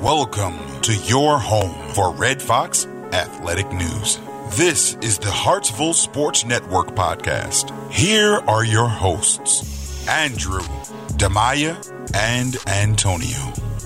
Welcome to your home for Red Fox Athletic News. This is the Hartsville Sports Network podcast. Here are your hosts, Andrew, Damaya, and Antonio.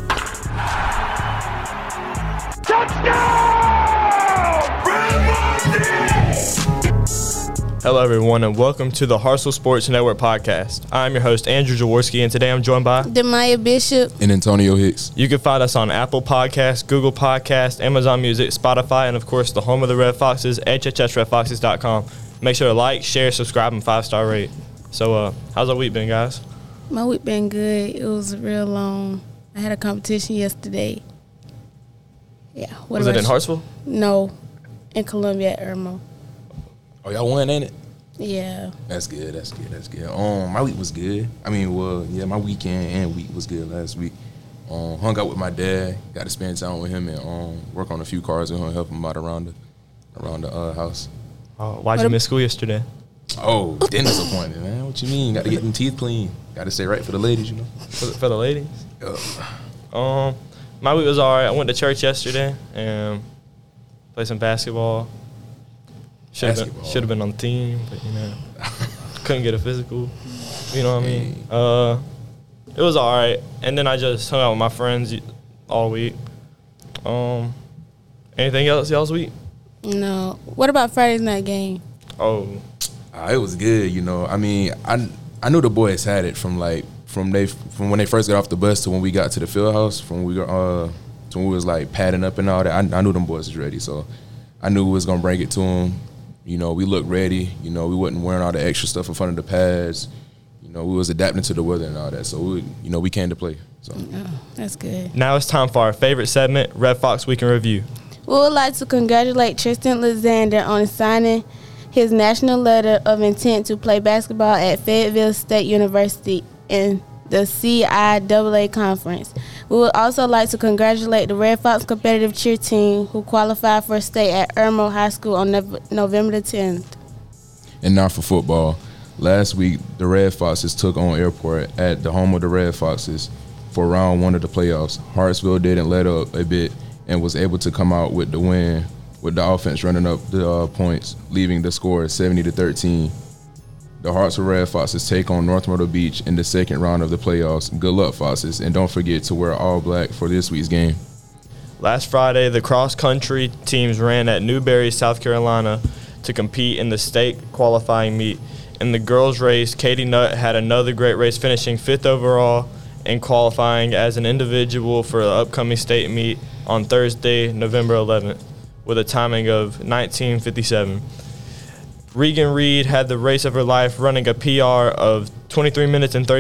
Touchdown! Red Hello, everyone, and welcome to the Hartsville Sports Network podcast. I'm your host, Andrew Jaworski, and today I'm joined by Damaya Bishop and Antonio Hicks. You can find us on Apple Podcasts, Google Podcasts, Amazon Music, Spotify, and, of course, the home of the Red Foxes, hhsredfoxes.com. Make sure to like, share, subscribe, and 5-star rate. So, how's our week been, guys? My week been good. It was real long. I had a competition yesterday. Yeah. Was it in Hartsville? No, in Columbia at Irmo. Oh, y'all won, ain't it? Yeah. That's good. My week was good. My weekend and week was good last week. Hung out with my dad. Got to spend time with him and work on a few cars and help him out around the house. Why'd you miss school yesterday? Oh, dentist appointment, man. What you mean? Got to get them teeth clean. Got to stay right for the ladies, you know. For the ladies? My week was all right. I went to church yesterday and played some basketball. Should have been on the team, but, couldn't get a physical. You know what I mean? It was all right. And then I just hung out with my friends all week. Anything else y'all's week? No. What about Friday's night game? It was good, I mean, I knew the boys had it from when they first got off the bus to when we got to the field house, to when we was like padding up and all that. I knew them boys was ready, so I knew we was gonna bring it to them. We looked ready. We wasn't wearing all the extra stuff in front of the pads. We was adapting to the weather and all that. So we came to play. So That's good. Now it's time for our favorite segment, Red Fox Week in Review. We would like to congratulate Tristan Lysander on signing his national letter of intent to play basketball at Fayetteville State University in the CIAA Conference. We would also like to congratulate the Red Fox competitive cheer team who qualified for state at Irmo High School on November the 10th. And now for football. Last week, the Red Foxes took on Airport at the home of the Red Foxes for round one of the playoffs. Hartsville didn't let up a bit and was able to come out with the win, with the offense running up the points, leaving the score 70-13. The Hartsville Red Foxes take on North Myrtle Beach in the second round of the playoffs. Good luck, Foxes, and don't forget to wear all black for this week's game. Last Friday, the cross-country teams ran at Newberry, South Carolina to compete in the state qualifying meet. In the girls' race, Katie Nutt had another great race, finishing 5th overall and qualifying as an individual for the upcoming state meet on Thursday, November 11th, with a timing of 19:57. Regan Reed had the race of her life, running a PR of 23 minutes and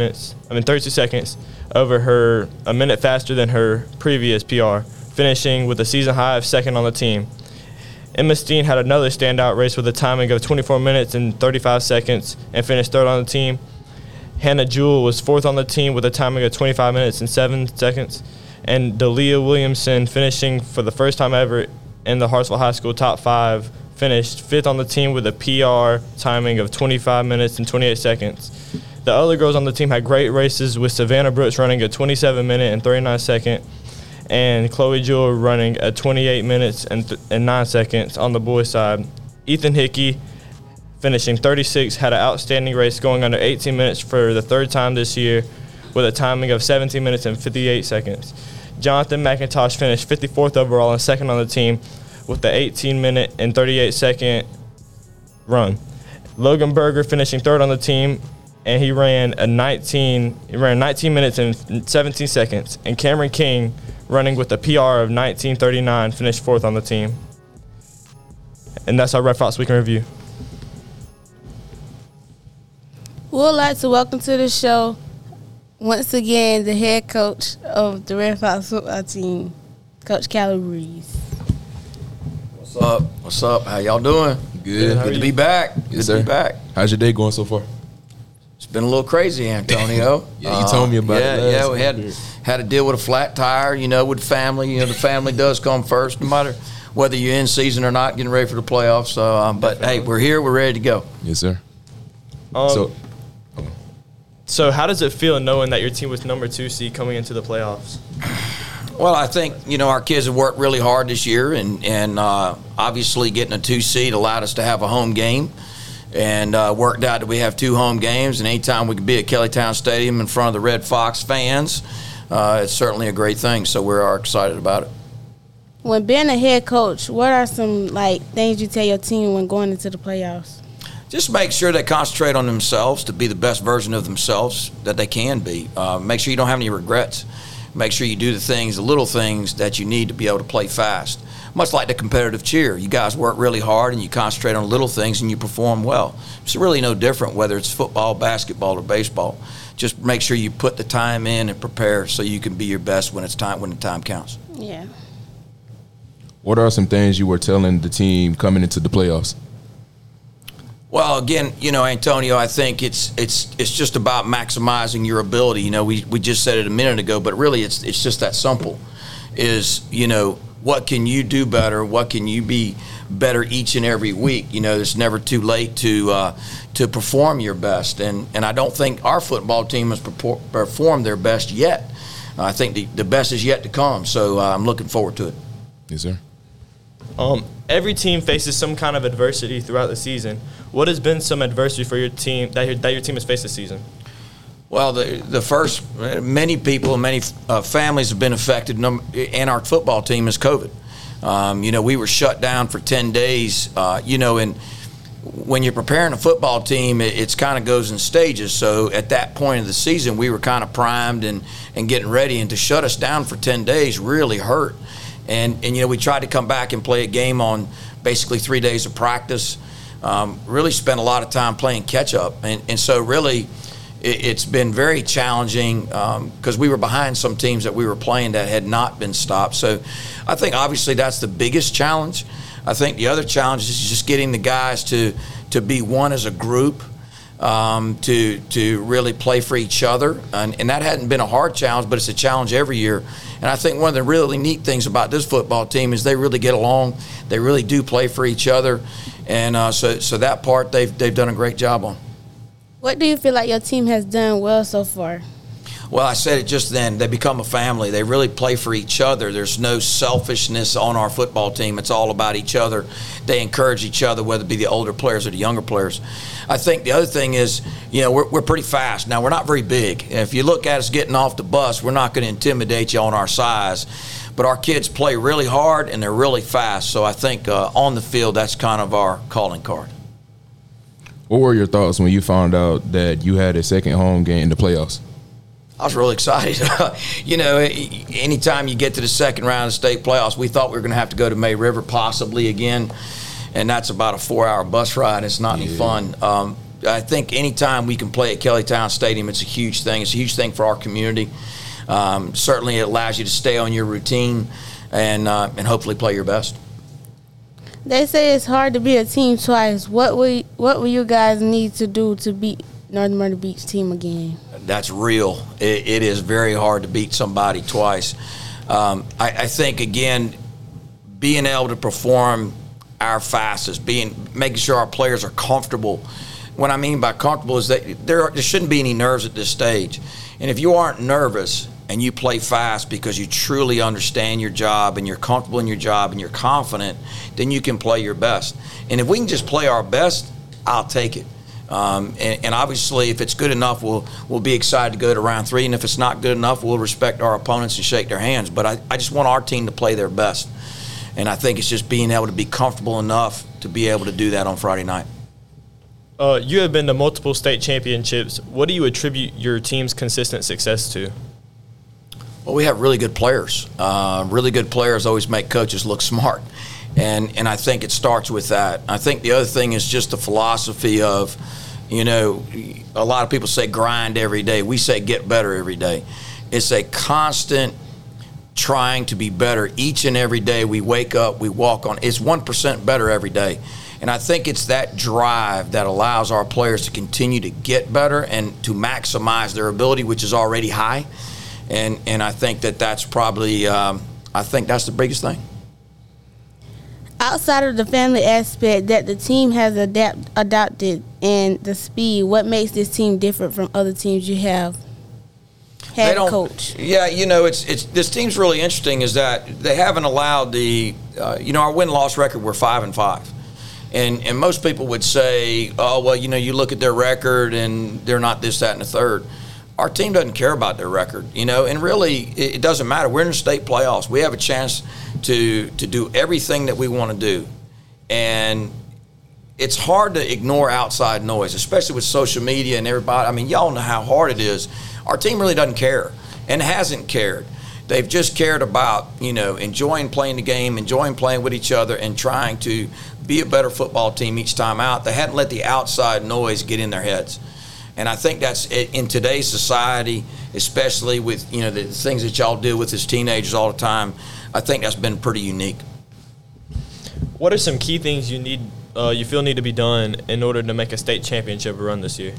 32 seconds over a minute faster than her previous PR, finishing with a season high of second on the team. Emma Steen had another standout race with a timing of 24 minutes and 35 seconds and finished third on the team. Hannah Jewell was fourth on the team with a timing of 25 minutes and 7 seconds. And Dalia Williamson, finishing for the first time ever in the Hartsville High School top 5, finished 5th on the team with a PR timing of 25 minutes and 28 seconds. The other girls on the team had great races, with Savannah Brooks running a 27-minute and 39-second, and Chloe Jewell running a 28 minutes and 9 seconds on the boys' side. Ethan Hickey, finishing 36, had an outstanding race, going under 18 minutes for the third time this year with a timing of 17 minutes and 58 seconds. Jonathan McIntosh finished 54th overall and second on the team with the 18-minute and 38-second run. Logan Berger finishing third on the team, and he ran 19 minutes and 17 seconds. And Cameron King, running with a PR of 19:39, finished fourth on the team. And that's our Red Fox Week in Review. We would like to welcome to the show, once again, the head coach of the Red Fox football team, Coach Calabrese. What's up? How y'all doing? Good. Good to be back. Yes, sir. Good to be back. How's your day going so far? It's been a little crazy, Antonio. Yeah, you told me about it. Yeah, we had to deal with a flat tire, with the family. The family does come first, no matter whether you're in season or not, getting ready for the playoffs. But hey, we're here. We're ready to go. Yes, sir. So how does it feel knowing that your team was number 2 seed coming into the playoffs? Well, I think, our kids have worked really hard this year, and obviously getting a 2 seed allowed us to have a home game, and worked out that we have 2 home games, and anytime we could be at Kellytown Stadium in front of the Red Fox fans, it's certainly a great thing, so we are excited about it. When being a head coach, what are some things you tell your team when going into the playoffs? Just make sure they concentrate on themselves to be the best version of themselves that they can be. Make sure you don't have any regrets. Make sure you do the little things that you need to be able to play fast. Much like the competitive cheer. You guys work really hard and you concentrate on little things and you perform well. It's really no different whether it's football, basketball, or baseball. Just make sure you put the time in and prepare so you can be your best when the time counts. Yeah. What are some things you were telling the team coming into the playoffs? Well, again, Antonio, I think it's just about maximizing your ability. We just said it a minute ago, but really it's just that simple. What can you do better? What can you be better each and every week? It's never too late to perform your best. And I don't think our football team has performed their best yet. I think the best is yet to come. So I'm looking forward to it. Yes, sir. Every team faces some kind of adversity throughout the season. What has been some adversity for your team that your team has faced this season? Well, many people, many families have been affected, and our football team is COVID. We were shut down for 10 days, and when you're preparing a football team, it kind of goes in stages. So at that point of the season, we were kind of primed and getting ready, and to shut us down for 10 days really hurt. And we tried to come back and play a game on basically 3 days of practice. Really spent a lot of time playing catch-up. And so really it's been very challenging because we were behind some teams that we were playing that had not been stopped. So I think obviously that's the biggest challenge. I think the other challenge is just getting the guys to be one as a group, to really play for each other. And that hadn't been a hard challenge, but it's a challenge every year. And I think one of the really neat things about this football team is they really get along. They really do play for each other. And so that part they've done a great job on. What do you feel like your team has done well so far? Well, I said it just then. They become a family. They really play for each other. There's no selfishness on our football team. It's all about each other. They encourage each other, whether it be the older players or the younger players. I think the other thing is, we're pretty fast. Now, we're not very big. If you look at us getting off the bus, we're not going to intimidate you on our size. But our kids play really hard, and they're really fast. So I think on the field, that's kind of our calling card. What were your thoughts when you found out that you had a second home game in the playoffs? I was really excited. Anytime you get to the second round of the state playoffs, we thought we were going to have to go to May River possibly again, and that's about a 4-hour bus ride. It's not any fun. I think anytime we can play at Kellytown Stadium, it's a huge thing. It's a huge thing for our community. Certainly it allows you to stay on your routine and hopefully play your best. They say it's hard to beat a team twice. What will you guys need to do to beat Northern Myrtle Beach team again? That's real. It is very hard to beat somebody twice. I think, again, being able to perform our fastest, making sure our players are comfortable. What I mean by comfortable is that there shouldn't be any nerves at this stage. And if you aren't nervous and you play fast because you truly understand your job and you're comfortable in your job and you're confident, then you can play your best. And if we can just play our best, I'll take it. And obviously, if it's good enough, we'll be excited to go to round 3. And if it's not good enough, we'll respect our opponents and shake their hands. But I just want our team to play their best. And I think it's just being able to be comfortable enough to be able to do that on Friday night. You have been to multiple state championships. What do you attribute your team's consistent success to? Well, we have really good players. Really good players always make coaches look smart. And I think it starts with that. I think the other thing is just the philosophy of, a lot of people say grind every day. We say get better every day. It's a constant trying to be better each and every day. We wake up, we walk on. It's 1% better every day. And I think it's that drive that allows our players to continue to get better and to maximize their ability, which is already high. And I think that's probably, I think that's the biggest thing. Outside of the family aspect that the team has adopted and the speed, what makes this team different from other teams you have? head coach. Yeah, it's this team's really interesting is that they haven't allowed the our win-loss record, we're 5-5. And most people would say, oh, well, you look at their record and they're not this, that, and the third. Our team doesn't care about their record, and really it doesn't matter. We're in the state playoffs. We have a chance to do everything that we want to do. And it's hard to ignore outside noise, especially with social media and everybody. I mean, y'all know how hard it is. Our team really doesn't care and hasn't cared. They've just cared about, enjoying playing the game, enjoying playing with each other, and trying to be a better football team each time out. They hadn't let the outside noise get in their heads. And I think that's in today's society, especially with, the things that y'all deal with as teenagers all the time, I think that's been pretty unique. What are some key things you feel need to be done in order to make a state championship run this year?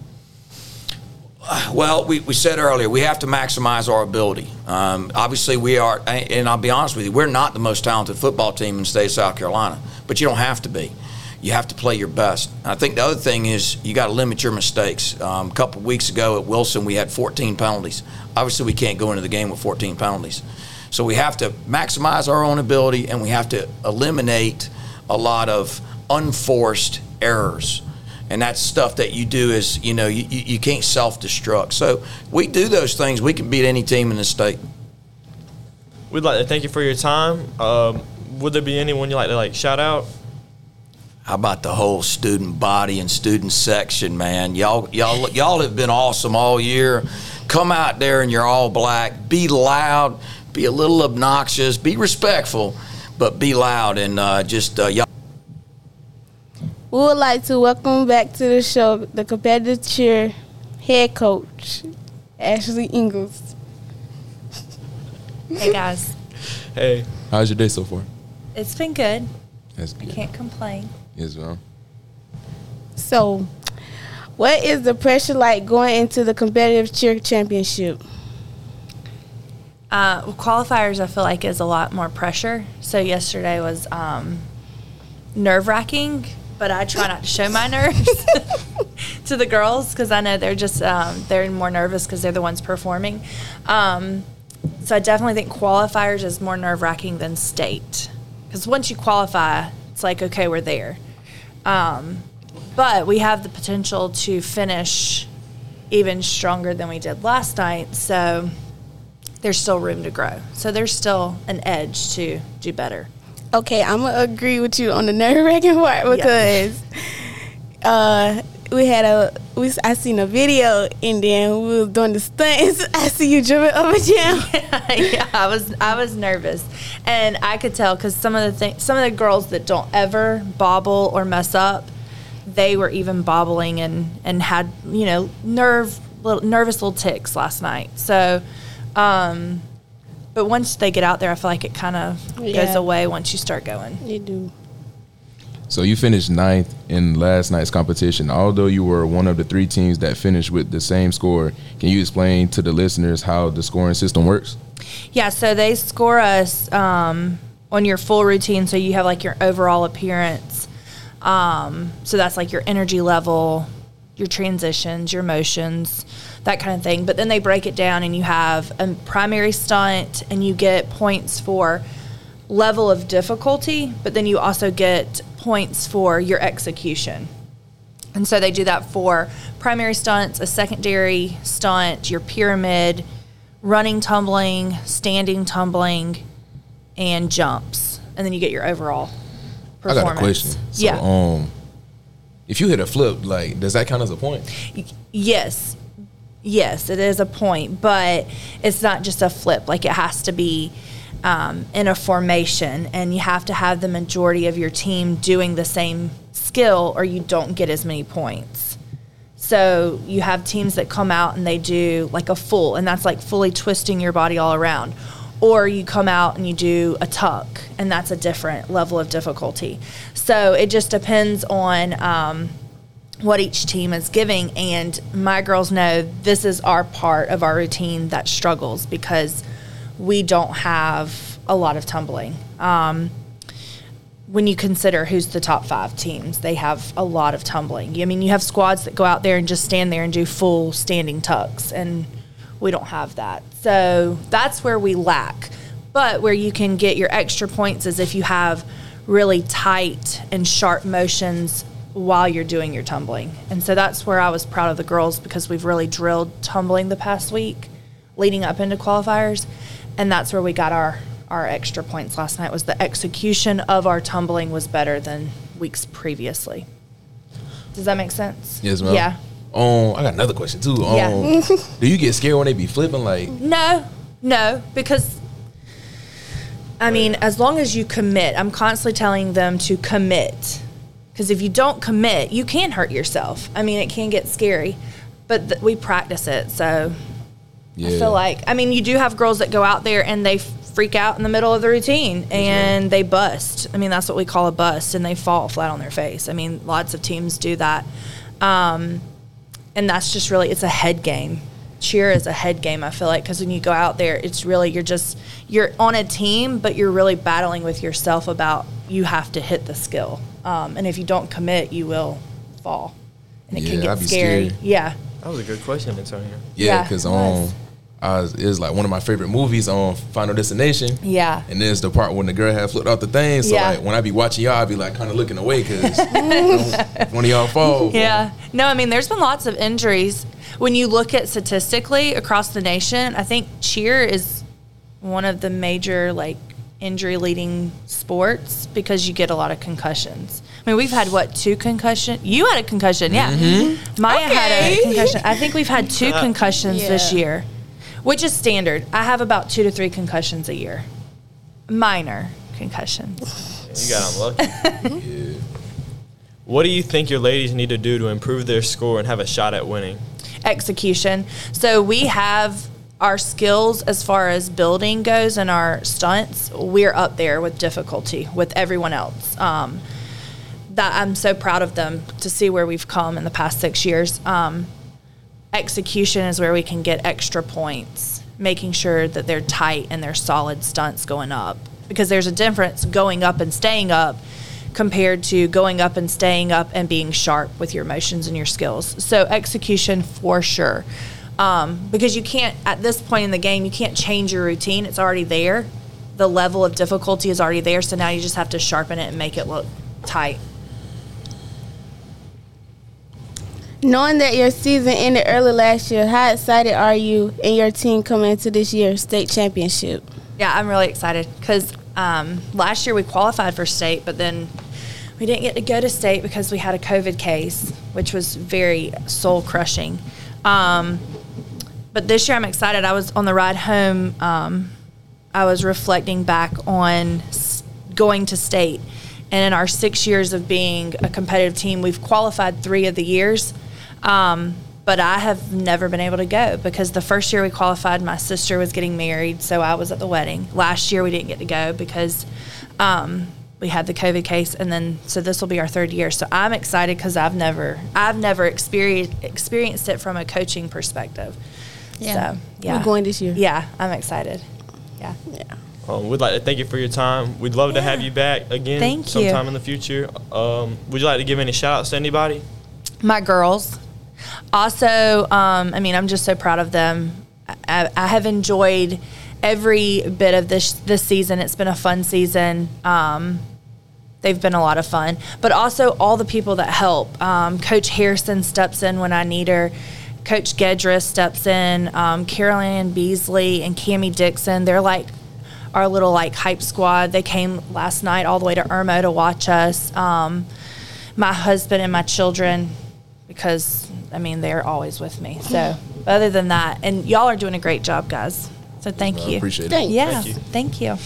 Well, we said earlier, we have to maximize our ability. Obviously, we are, and I'll be honest with you, we're not the most talented football team in the state of South Carolina, but you don't have to be. You have to play your best. And I think the other thing is you got to limit your mistakes. A couple of weeks ago at Wilson, we had 14 penalties. Obviously, we can't go into the game with 14 penalties. So we have to maximize our own ability, and we have to eliminate a lot of unforced errors. And that's stuff that you do is, you can't self-destruct. So we do those things. We can beat any team in the state. We'd like to thank you for your time. Would there be anyone you'd like to shout out? How about the whole student body and student section, man? Y'all have been awesome all year. Come out there in your all black. Be loud. Be a little obnoxious. Be respectful, but be loud. And y'all. We would like to welcome back to the show the competitive cheer head coach, Ashley Ingalls. Hey, guys. Hey. How's your day so far? It's been good. That's good. I can't complain. Yes, ma'am. So, what is the pressure like going into the competitive cheer championship? Qualifiers, I feel like, is a lot more pressure. So yesterday was nerve-wracking, but I try not to show my nerves to the girls because I know they're just they're more nervous because they're the ones performing. So I definitely think qualifiers is more nerve-wracking than state because once you qualify, it's like, okay, we're there. But we have the potential to finish even stronger than we did last night, so there's still room to grow. So there's still an edge to do better. Okay, I'm going to agree with you on the nerve-wracking part because I seen a video and then we was doing the stunts. I see you jumping up and down. Yeah, I was nervous, and I could tell because some of the girls that don't ever bobble or mess up, they were even bobbling and had nervous little ticks last night. So, but once they get out there, I feel like it kind of goes away once you start going. You do. So you finished 9th in last night's competition. Although you were one of the 3 teams that finished with the same score, can you explain to the listeners how the scoring system works? Yeah, so they score us on your full routine, so you have like your overall appearance. So that's like your energy level, your transitions, your motions, that kind of thing. But then they break it down and you have a primary stunt and you get points for level of difficulty, but then you also get points for your execution. And so they do that for primary stunts, a secondary stunt, your pyramid, running, tumbling, standing, tumbling, and jumps. And then you get your overall performance. I got a question. So, if you hit a flip, does that count as a point? Yes. Yes, it is a point, but it's not just a flip. Like, it has to be in a formation, and you have to have the majority of your team doing the same skill or you don't get as many points. So you have teams that come out and they do like a full, and that's like fully twisting your body all around. Or you come out and you do a tuck, and that's a different level of difficulty. So it just depends on what each team is giving, and my girls know this is our part of our routine that struggles because we don't have a lot of tumbling. When you consider who's the top 5 teams, they have a lot of tumbling. I mean, you have squads that go out there and just stand there and do full standing tucks, and We don't have that. So that's where we lack. But where you can get your extra points is if you have really tight and sharp motions while you're doing your tumbling. And so that's where I was proud of the girls, because we've really drilled tumbling the past week leading up into qualifiers. And that's where we got our extra points last night, was the execution of our tumbling was better than weeks previously. Does that make sense? Yes, ma'am. Yeah. I got another question too. Yeah. Do you get scared when they be flipping? Like, No, because I mean, as long as you commit, I'm constantly telling them to commit. Because if you don't commit, you can hurt yourself. I mean, it can get scary, but we practice it. So I feel like, I mean, you do have girls that go out there and they freak out in the middle of the routine and they bust. I mean, that's what we call a bust, and they fall flat on their face. I mean, lots of teams do that. And that's just really, it's a head game. Cheer is a head game, I feel like, because when you go out there, it's really, you're on a team, but you're really battling with yourself about you have to hit the skill. And if you don't commit, you will fall. And it can get scary. Scared. Yeah. That was a good question, Antonio. Yeah, because it was like one of my favorite movies on Final Destination. Yeah. And there's the part when the girl had flipped off the thing. So like when I be watching y'all, I be like kind of looking away because one of y'all fall. Yeah. No, I mean, there's been lots of injuries. When you look at statistically across the nation, I think cheer is one of the major like injury leading sports because you get a lot of concussions. I mean, we've had 2 concussions? You had a concussion, yeah. Mm-hmm. Maya had a concussion. I think we've had 2 concussions this year, which is standard. I have about 2 to 3 concussions a year. Minor concussions. You got unlucky. What do you think your ladies need to do to improve their score and have a shot at winning? Execution. So we have our skills as far as building goes and our stunts. We're up there with difficulty with everyone else. That I'm so proud of them to see where we've come in the past 6 years. Execution is where we can get extra points, making sure that they're tight and they're solid stunts going up, because there's a difference going up and staying up compared to going up and staying up and being sharp with your motions and your skills. So execution for sure. Because you can't, at this point in the game, you can't change your routine. It's already there. The level of difficulty is already there. So now you just have to sharpen it and make it look tight. Knowing that your season ended early last year, how excited are you and your team coming into this year's state championship? Yeah, I'm really excited because last year we qualified for state, but then we didn't get to go to state because we had a COVID case, which was very soul-crushing. But this year I'm excited. I was on the ride home. I was reflecting back on going to state. And in our 6 years of being a competitive team, we've qualified 3 of the years. But I have never been able to go because the first year we qualified, my sister was getting married, so I was at the wedding. Last year we didn't get to go because we had the COVID case, and then so this will be our 3rd year. So I'm excited because I've never experienced it from a coaching perspective. Yeah. So, yeah. We're going this year. Yeah, I'm excited. Yeah. We'd like to thank you for your time. We'd love to have you back again sometime in the future. Would you like to give any shout-outs to anybody? My girls. Also, I mean, I'm just so proud of them. I have enjoyed every bit of this season. It's been a fun season. They've been a lot of fun. But also all the people that help. Coach Harrison steps in when I need her. Coach Gedra steps in. Carolyn Beasley and Cammie Dixon, they're like our little like hype squad. They came last night all the way to Irmo to watch us. My husband and my children, because, I mean, they're always with me. So other than that, and y'all are doing a great job, guys. So thank you. I appreciate it. Yeah, Thank you.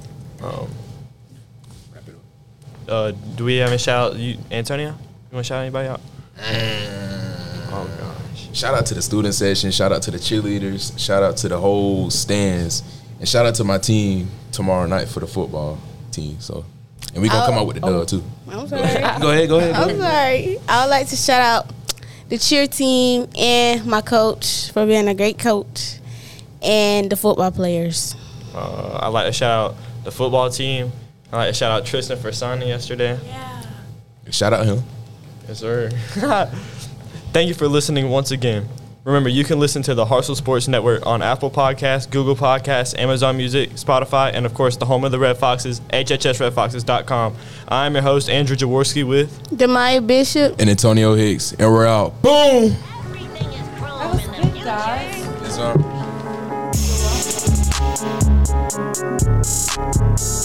Thank you. Do we have a shout-out? Antonio? You want to shout anybody out? Oh, gosh. Shout out to the student section. Shout out to the cheerleaders. Shout out to the whole stands. And shout out to my team tomorrow night for the football team. So, and we're going to come out with the dub, too. I'm sorry. Go ahead. I'm sorry. I would like to shout out the cheer team and my coach for being a great coach and the football players. I'd like to shout out the football team. I'd like to shout out Tristan for signing yesterday. Yeah. Shout out him. Yes, sir. Thank you for listening once again. Remember, you can listen to the Hartsville Sports Network on Apple Podcasts, Google Podcasts, Amazon Music, Spotify, and, of course, the home of the Red Foxes, hhsredfoxes.com. I'm your host, Andrew Jaworski, with Demaya Bishop And Antonio Hicks. And we're out. Boom! Everything is chrome in the future. Yes, sir.